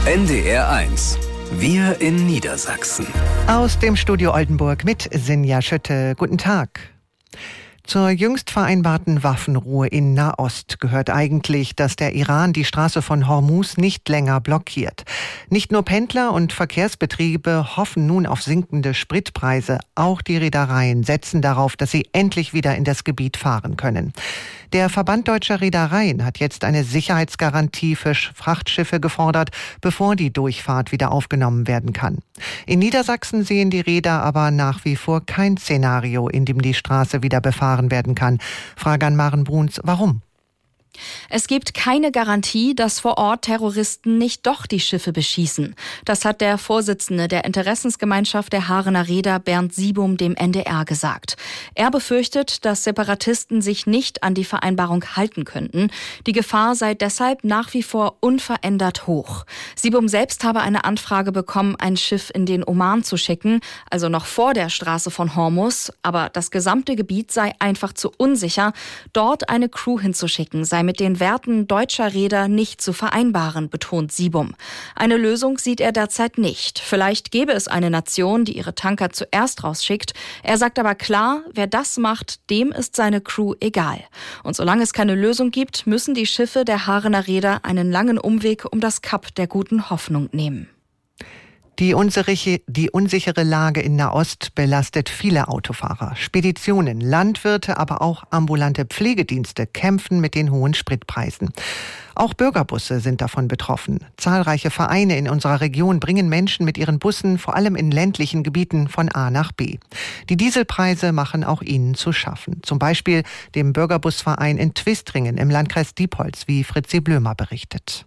NDR1. Wir in Niedersachsen. Aus dem Studio Oldenburg mit Sinja Schütte. Guten Tag. Zur jüngst vereinbarten Waffenruhe in Nahost gehört eigentlich, dass der Iran die Straße von Hormuz nicht länger blockiert. Nicht nur Pendler und Verkehrsbetriebe hoffen nun auf sinkende Spritpreise. Auch die Reedereien setzen darauf, dass sie endlich wieder in das Gebiet fahren können. Der Verband Deutscher Reedereien hat jetzt eine Sicherheitsgarantie für Frachtschiffe gefordert, bevor die Durchfahrt wieder aufgenommen werden kann. In Niedersachsen sehen die Reeder aber nach wie vor kein Szenario, in dem die Straße wieder befahren werden kann. Frage an Maren Bruns, warum? Es gibt keine Garantie, dass vor Ort Terroristen nicht doch die Schiffe beschießen. Das hat der Vorsitzende der Interessensgemeinschaft der Haarener Reeder, Bernd Siebum, dem NDR gesagt. Er befürchtet, dass Separatisten sich nicht an die Vereinbarung halten könnten. Die Gefahr sei deshalb nach wie vor unverändert hoch. Siebum selbst habe eine Anfrage bekommen, ein Schiff in den Oman zu schicken, also noch vor der Straße von Hormuz. Aber das gesamte Gebiet sei einfach zu unsicher. Dort eine Crew hinzuschicken sei mit den Werten deutscher Reeder nicht zu vereinbaren, betont Siebum. Eine Lösung sieht er derzeit nicht. Vielleicht gäbe es eine Nation, die ihre Tanker zuerst rausschickt. Er sagt aber klar, wer das macht, dem ist seine Crew egal. Und solange es keine Lösung gibt, müssen die Schiffe der Haarener Reeder einen langen Umweg um das Kap der Guten Hoffnung nehmen. Die unsichere Lage in Nahost belastet viele Autofahrer. Speditionen, Landwirte, aber auch ambulante Pflegedienste kämpfen mit den hohen Spritpreisen. Auch Bürgerbusse sind davon betroffen. Zahlreiche Vereine in unserer Region bringen Menschen mit ihren Bussen, vor allem in ländlichen Gebieten, von A nach B. Die Dieselpreise machen auch ihnen zu schaffen. Zum Beispiel dem Bürgerbusverein in Twistringen im Landkreis Diepholz, wie Fritzi Blömer berichtet.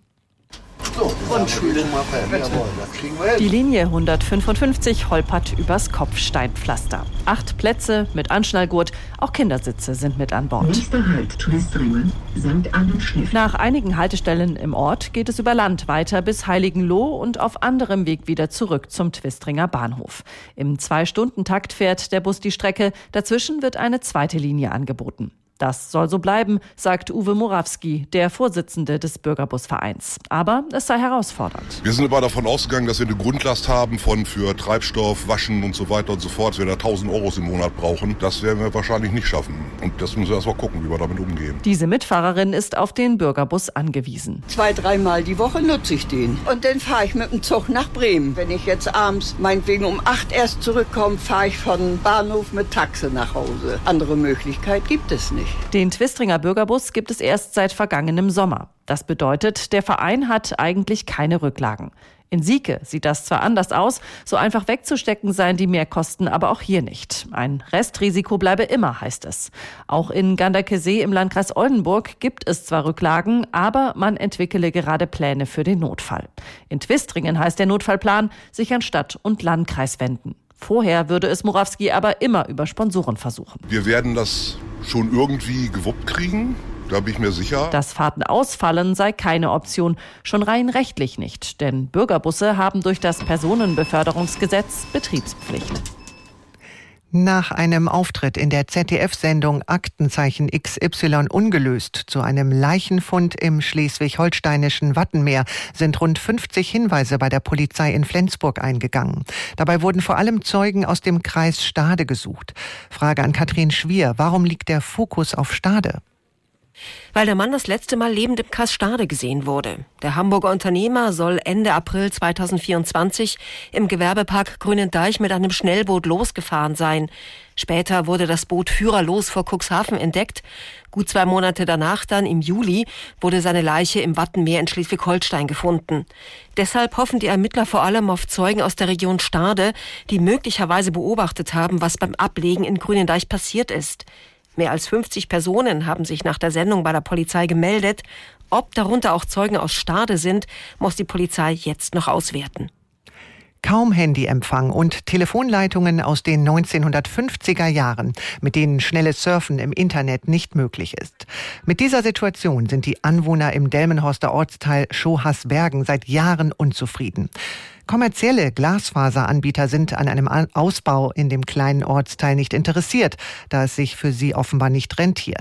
Die Linie 155 holpert übers Kopfsteinpflaster. 8 Plätze mit Anschnallgurt, auch Kindersitze sind mit an Bord. Nächster Halt Twistringen, St. Anna-Schniff. Nach einigen Haltestellen im Ort geht es über Land weiter bis Heiligenloh und auf anderem Weg wieder zurück zum Twistringer Bahnhof. Im 2-Stunden-Takt fährt der Bus die Strecke, dazwischen wird eine zweite Linie angeboten. Das soll so bleiben, sagt Uwe Morawski, der Vorsitzende des Bürgerbusvereins. Aber es sei herausfordernd. Wir sind aber davon ausgegangen, dass wir eine Grundlast haben für Treibstoff, Waschen und so weiter und so fort. Wir da 1.000 € im Monat brauchen. Das werden wir wahrscheinlich nicht schaffen. Und das müssen wir erst mal gucken, wie wir damit umgehen. Diese Mitfahrerin ist auf den Bürgerbus angewiesen. 2-3 Mal die Woche nutze ich den. Und dann fahre ich mit dem Zug nach Bremen. Wenn ich jetzt abends meinetwegen um 8 erst zurückkomme, fahre ich von Bahnhof mit Taxe nach Hause. Andere Möglichkeit gibt es nicht. Den Twistringer Bürgerbus gibt es erst seit vergangenem Sommer. Das bedeutet, der Verein hat eigentlich keine Rücklagen. In Sieke sieht das zwar anders aus, so einfach wegzustecken seien die Mehrkosten aber auch hier nicht. Ein Restrisiko bleibe immer, heißt es. Auch in Ganderkesee im Landkreis Oldenburg gibt es zwar Rücklagen, aber man entwickele gerade Pläne für den Notfall. In Twistringen heißt der Notfallplan, sich an Stadt und Landkreis wenden. Vorher würde es Morawski aber immer über Sponsoren versuchen. Wir werden das schon irgendwie gewuppt kriegen, da bin ich mir sicher. Dass Fahrten ausfallen, sei keine Option, schon rein rechtlich nicht. Denn Bürgerbusse haben durch das Personenbeförderungsgesetz Betriebspflicht. Nach einem Auftritt in der ZDF-Sendung Aktenzeichen XY ungelöst zu einem Leichenfund im schleswig-holsteinischen Wattenmeer sind rund 50 Hinweise bei der Polizei in Flensburg eingegangen. Dabei wurden vor allem Zeugen aus dem Kreis Stade gesucht. Frage an Katrin Schwier, warum liegt der Fokus auf Stade? Weil der Mann das letzte Mal lebend im Kreis Stade gesehen wurde. Der Hamburger Unternehmer soll Ende April 2024 im Gewerbepark Grünendeich mit einem Schnellboot losgefahren sein. Später wurde das Boot führerlos vor Cuxhaven entdeckt. Gut 2 Monate danach, dann im Juli, wurde seine Leiche im Wattenmeer in Schleswig-Holstein gefunden. Deshalb hoffen die Ermittler vor allem auf Zeugen aus der Region Stade, die möglicherweise beobachtet haben, was beim Ablegen in Grünendeich passiert ist. Mehr als 50 Personen haben sich nach der Sendung bei der Polizei gemeldet. Ob darunter auch Zeugen aus Stade sind, muss die Polizei jetzt noch auswerten. Kaum Handyempfang und Telefonleitungen aus den 1950er Jahren, mit denen schnelles Surfen im Internet nicht möglich ist. Mit dieser Situation sind die Anwohner im Delmenhorster Ortsteil Schohasbergen seit Jahren unzufrieden. Kommerzielle Glasfaseranbieter sind an einem Ausbau in dem kleinen Ortsteil nicht interessiert, da es sich für sie offenbar nicht rentiert.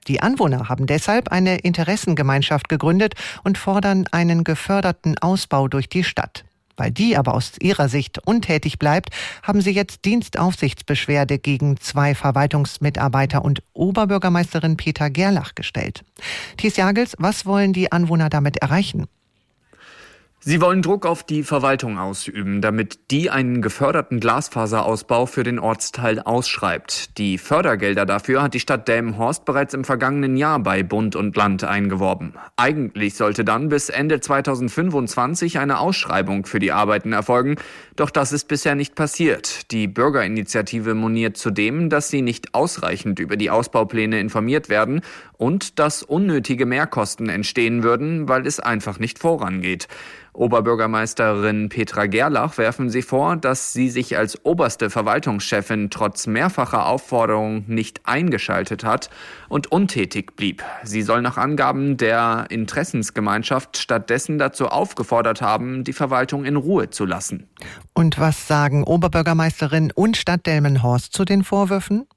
Die Anwohner haben deshalb eine Interessengemeinschaft gegründet und fordern einen geförderten Ausbau durch die Stadt. Weil die aber aus ihrer Sicht untätig bleibt, haben sie jetzt Dienstaufsichtsbeschwerde gegen 2 Verwaltungsmitarbeiter und Oberbürgermeisterin Petra Gerlach gestellt. Thies Jagels, was wollen die Anwohner damit erreichen? Sie wollen Druck auf die Verwaltung ausüben, damit die einen geförderten Glasfaserausbau für den Ortsteil ausschreibt. Die Fördergelder dafür hat die Stadt Delmenhorst bereits im vergangenen Jahr bei Bund und Land eingeworben. Eigentlich sollte dann bis Ende 2025 eine Ausschreibung für die Arbeiten erfolgen, doch das ist bisher nicht passiert. Die Bürgerinitiative moniert zudem, dass sie nicht ausreichend über die Ausbaupläne informiert werden und dass unnötige Mehrkosten entstehen würden, weil es einfach nicht vorangeht. Oberbürgermeisterin Petra Gerlach werfen sie vor, dass sie sich als oberste Verwaltungschefin trotz mehrfacher Aufforderung nicht eingeschaltet hat und untätig blieb. Sie soll nach Angaben der Interessensgemeinschaft stattdessen dazu aufgefordert haben, die Verwaltung in Ruhe zu lassen. Und was sagen Oberbürgermeisterin und Stadt Delmenhorst zu den Vorwürfen?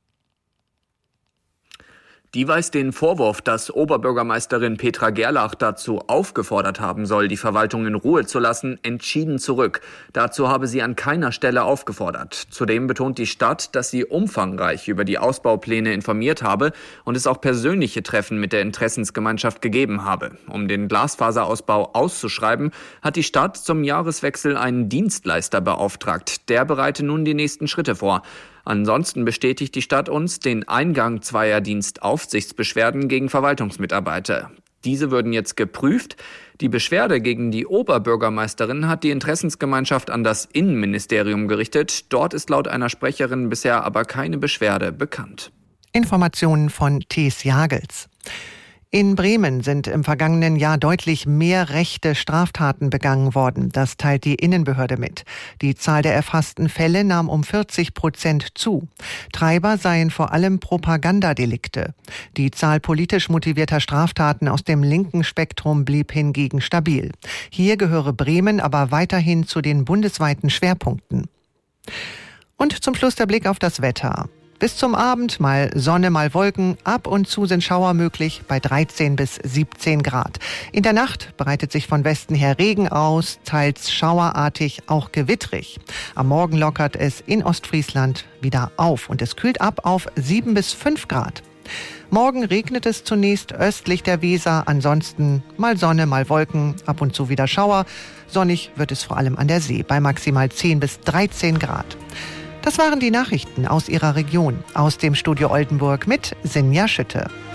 Die weist den Vorwurf, dass Oberbürgermeisterin Petra Gerlach dazu aufgefordert haben soll, die Verwaltung in Ruhe zu lassen, entschieden zurück. Dazu habe sie an keiner Stelle aufgefordert. Zudem betont die Stadt, dass sie umfangreich über die Ausbaupläne informiert habe und es auch persönliche Treffen mit der Interessensgemeinschaft gegeben habe. Um den Glasfaserausbau auszuschreiben, hat die Stadt zum Jahreswechsel einen Dienstleister beauftragt. Der bereite nun die nächsten Schritte vor. Ansonsten bestätigt die Stadt uns den Eingang 2 Dienstaufsichtsbeschwerden gegen Verwaltungsmitarbeiter. Diese würden jetzt geprüft. Die Beschwerde gegen die Oberbürgermeisterin hat die Interessensgemeinschaft an das Innenministerium gerichtet. Dort ist laut einer Sprecherin bisher aber keine Beschwerde bekannt. Informationen von Thies Jagels. In Bremen sind im vergangenen Jahr deutlich mehr rechte Straftaten begangen worden. Das teilt die Innenbehörde mit. Die Zahl der erfassten Fälle nahm um 40% zu. Treiber seien vor allem Propagandadelikte. Die Zahl politisch motivierter Straftaten aus dem linken Spektrum blieb hingegen stabil. Hier gehöre Bremen aber weiterhin zu den bundesweiten Schwerpunkten. Und zum Schluss der Blick auf das Wetter. Bis zum Abend mal Sonne, mal Wolken. Ab und zu sind Schauer möglich bei 13 bis 17 Grad. In der Nacht breitet sich von Westen her Regen aus, teils schauerartig, auch gewittrig. Am Morgen lockert es in Ostfriesland wieder auf und es kühlt ab auf 7 bis 5 Grad. Morgen regnet es zunächst östlich der Weser, ansonsten mal Sonne, mal Wolken, ab und zu wieder Schauer. Sonnig wird es vor allem an der See bei maximal 10 bis 13 Grad. Das waren die Nachrichten aus Ihrer Region, aus dem Studio Oldenburg mit Sinja Schütte.